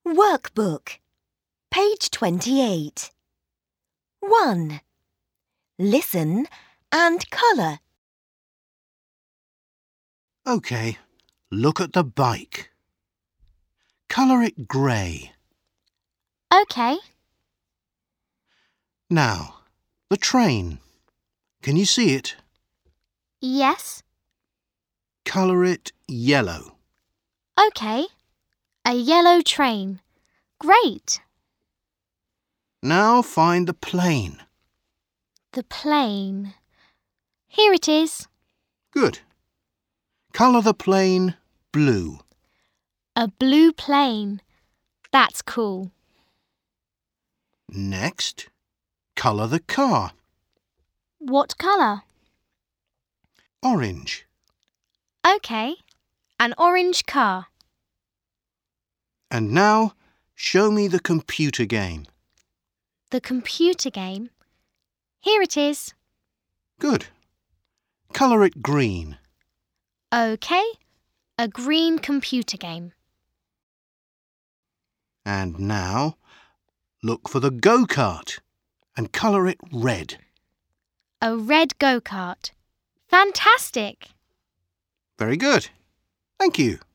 Workbook, page 28. 1. Listen and colour. OK, look at the bike. Colour it grey. OK. Now, the train. Can you see it? Yes. Colour it yellow. OK. A yellow train. Great. Now find the plane. The plane. Here it is. Good. Colour the plane blue. A blue plane. That's cool. Next, colour the car. What colour? Orange. OK. An orange car. And now, show me the computer game. The computer game. Here it is. Good. Colour it green. OK. A green computer game. And now, look for the go-kart and colour it red. A red go-kart. Fantastic! Very good. Thank you.